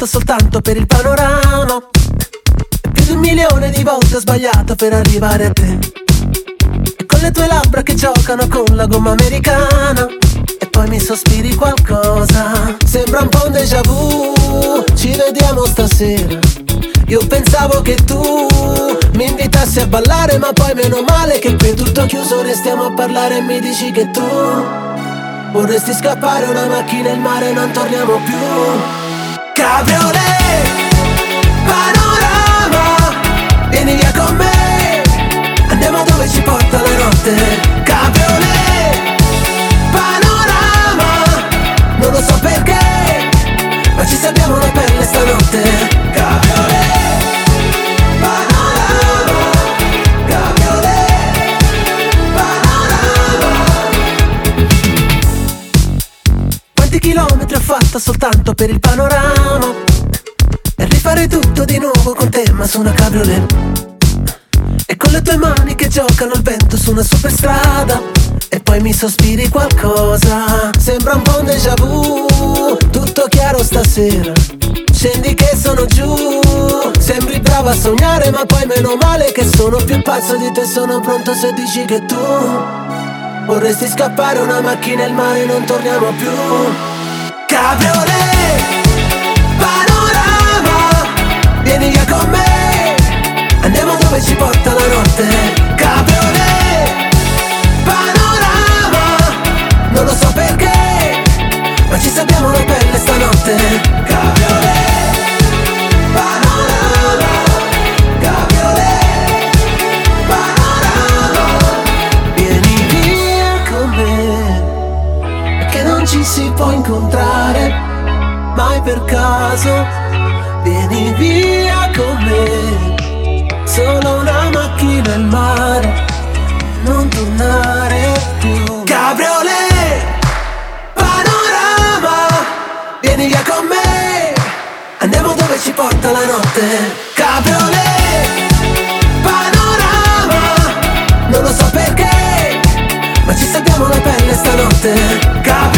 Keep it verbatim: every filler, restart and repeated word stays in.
fatto soltanto per il panorama. E più di un milione di volte ho sbagliato per arrivare a te. E con le tue labbra che giocano con la gomma americana. E poi mi sospiri qualcosa. Sembra un po' un déjà vu. Ci vediamo stasera. Io pensavo che tu mi invitassi a ballare, ma poi meno male che qui è tutto chiuso. Restiamo a parlare e mi dici che tu vorresti scappare, una macchina e il mare, non torniamo più. Cabriolet, panorama, vieni via con me, andiamo dove ci porta la notte. Cabriolet, panorama, non lo so perché, ma ci salviamo la pelle stanotte. Cabriolet, panorama, cabriolet, panorama. Quanti chilometri ho fatto soltanto per il panorama, e rifare tutto di nuovo con te, ma su una cabriolet. E con le tue mani che giocano al vento su una superstrada. E poi mi sospiri qualcosa. Sembra un po' un déjà vu. Tutto chiaro stasera. Scendi che sono giù. Sembri brava a sognare, ma poi meno male che sono più pazzo di te. Sono pronto se dici che tu vorresti scappare, una macchina e il mare, non torniamo più. Cabriolet, panorama, vieni via con me, andiamo dove ci porta la notte. Cabriolet, panorama, non lo so perché, ma ci salviamo la pelle stanotte. Cabriolet, panorama, cabriolet, panorama, vieni via con me, che non ci si può incontrare mai per caso. Vieni via con me, solo una macchina e il mare, non tornare più. Cabriolet, panorama, vieni via con me, andiamo dove ci porta la notte. Cabriolet, panorama, non lo so perché, ma ci salviamo la pelle stanotte. Cabriolet,